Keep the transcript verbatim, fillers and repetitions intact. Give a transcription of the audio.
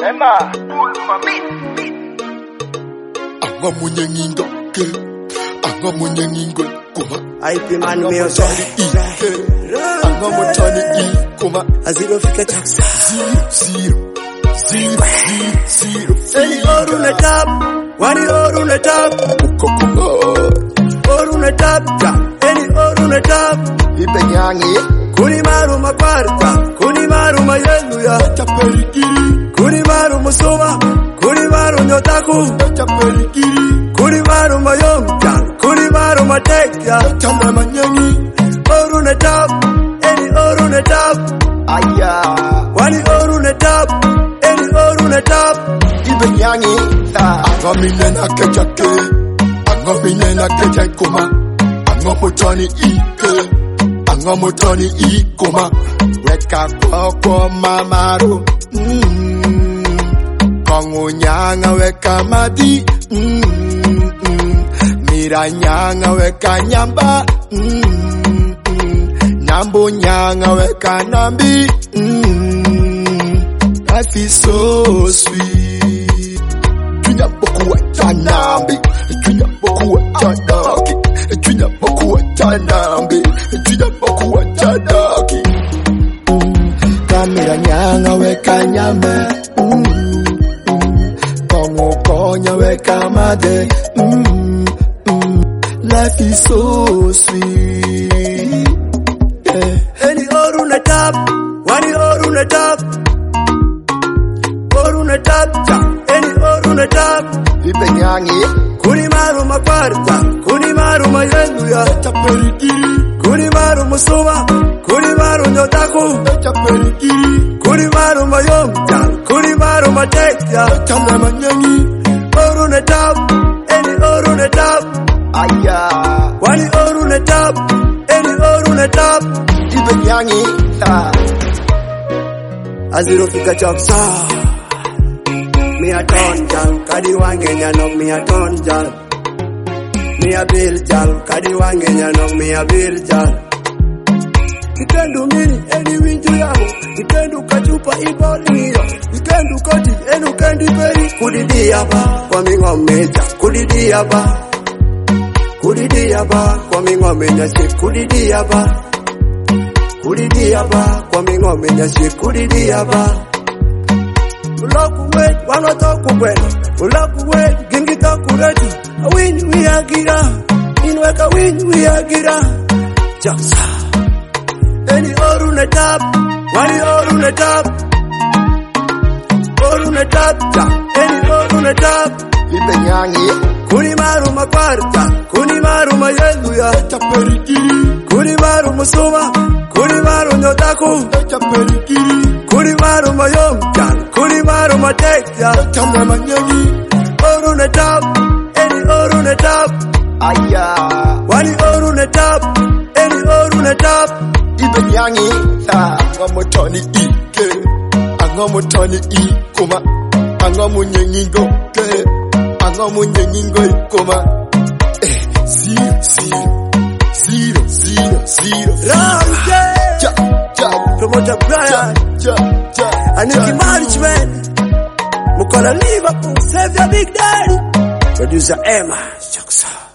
Emma, pull for me. Anga munye ngingo ke, anga munye ngingo kuma. I be man me o Tony ike, anga mo Tony i kuma. Azilo fika chaksa. Zero, zero, zero, zero. Any oru na tap, wani oru na tap, Ukokuma, oru na tap, ja. Any oru na tap, ibe nyangi, kuni maru makwarta, kuni maru mayeluya, taperikiri, kuni maru musoma, kuni maru nyotaku, taperikiri, kuni maru mayomja, kuni maru matekya, tama manyangi, oru na tap, any oru na tap, aya, wani oru na tap, any oru na tap, ibe nyangi, anga mine na kejake, anga mine na kejake kuma, anga mo Tony ike, anga mo Tony i kuma, weka kwa kwa mamaru, mm, kongo nyanga weka madi, mm, mm, mira nyanga weka nyamba, mm, mm, nyambo nyanga weka nambi, mm, life is so sweet. Tunya boku wa chanambi, tunya boku wa chanaki, tunya boku wa chanambi, tunya boku wa chanaki. Kamera nyanga weka nyambe, mm, mm, kongo konya weka made, mm, mm, life is so sweet. Yeah. any oru na tap, wani oru na tap, oru na tap, ja. Any oru na tap, Ibe nyangi, kuni maru makwarta, kuni maru mayeluya, taperikiri, kuni maru musoma, kuni maru nyotaku, taperikiri, kuni maru mayomja, kuni maru matekya, tama manyangi, oru na tap, any oru na tap, aya, wani oru na tap, any oru na tap, ibe nyangi, ta. aziro fika chaksa, mi a ton jal, kadi wange nyanok mi a ton jal, mi a bil jal, kadi wange nyanok mi a bil jal. Ikendu mini eni winju yangu, ikendu kachupa iboliyo, ikendu koti enu kendi peri, kudidi yaba, kwa mingo meja, kudidi yaba, kudidi yaba, kwa mingo meja shik, kudidi yaba, kudidi yaba, kwa mingo meja shik, kudidi yaba. Uloku wet, wano toku kweno, uloku wet, gingi toku reti, a win we agira, inweka win we agira, jaksa. Any oru na tap, wani oru na tap, oru na tap, ja. Any oru na tap, Ibe nyangi, kuni maru makwarta, kuni maru mayeluya, taperikiri, kuni maru musoma, kuni maru nyotaku, taperikiri, kuni maru mayomja, kuni maru matekya, tama manyangi, oru na tap, any oru na tap, aya, wani oru na tap, any oru na tap, ibe nyangi, ta. Anga mo Tony ike, anga mo Tony i kuma, anga mo nyengingo ke, anga mo nyengingo i kuma. Eh, zero, zero, zero, zero, zero. Ramsey, Ja, ja, promoter Brian, ja, ja, Aniki Management, Mukola Liverpool, save your big daddy, producer Emma, Choksa.